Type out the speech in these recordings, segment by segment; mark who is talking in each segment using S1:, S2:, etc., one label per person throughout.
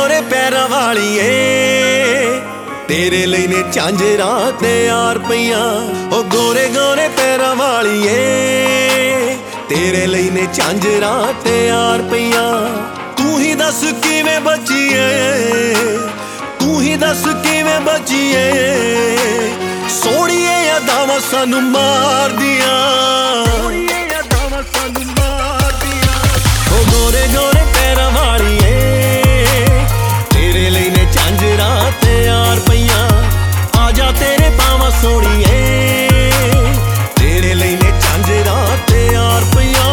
S1: गोरे पैरां वालीए तेरे लिए ने झांजरां ते यार पईयां। ओ गोरे गोरे पैरां वालीए तेरे लिए ने झांजरां ते यार पईयां। तू ही दस किवें बचीए, तू ही दस किवें बचीए, सोहणीए यादां सानू मार दियां। ओ गोरे गोरे पैरां वालीए तेरे लिए ने झांजरां ते यार पईयां। आजा तेरे पावां सोहणीए तेरे लिए ने झांजरां ते यार पईयां।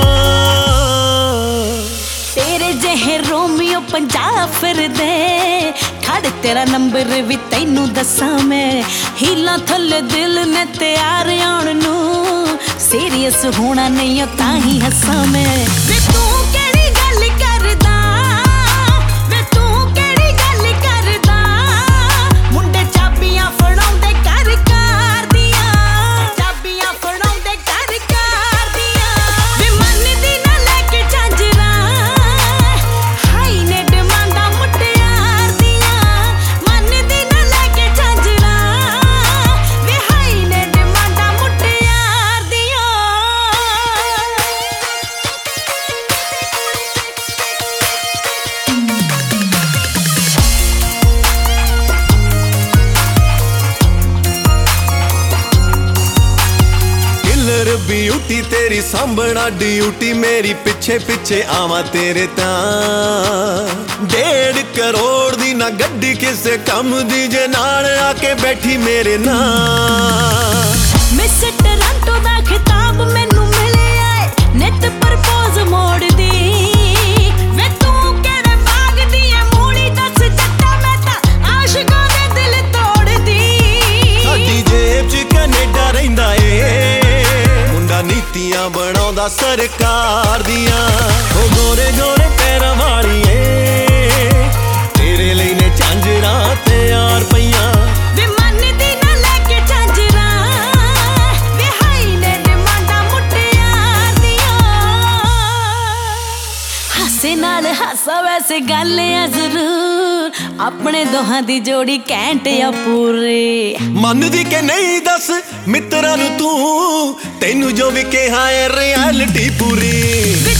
S2: तेरे जहे रोमियो 50 फिरदे, खड़ तेरा नंबर भी तैनू दसां मैं। हीलां थल्ले दिल ने तैयार आउण नू, सीरियस होना नहीं तां ही हसां मैं। वे तू केड़ी गल करदा, वे तू केड़ी गल करदा, मुंडे चाबियां फड़ाउंदे घर कार दियां, चाबियां फड़ाउंदे घर कार दियां। वे मनदी ना लेके झांजरां, हाई ने डिमांडां मुटियार दियां। मनदी ना लेके झांजरां, वे हाई ने डिमांडां मुटियार दियां।
S1: किलर ब्यूटी तेरी सांभना ड्यूटी, मेरी पिछे पिछे आवां तेरे तां। 1.5 करोड़ दी ना गड्डी किसे कम दी, जे नाल आके बैठी मेरे नां।
S2: मिस टोरंटो दा खिताब मैनू मिलिया है, नित प्रपोज मोड़ दी। वे तू केड़े बाग दी है मूड़ी, दस जट्टा मैं तां आशिकां दे दिल तोड़ दी।
S1: साडी जेब च कनेडा रहिंदा ए, मुंडा नीतियां बनाउंदा सरकार दियां। ओ गोरे गोरे पैरां वालीए तेरे लिए ने झांजरां ते यार पईयां।
S2: वे मनदी ना लेके झांजरां, वे हाई ने डिमांडां मुटियार दियां। हासे नाल हासा वैसे गल है जरूर, अपने दोहां दी जोड़ी कैंट या पूरे।
S1: मनदी के नहीं दस मित्रां नू तू, तैनू जो भी कहा है रियलिटी पूरी।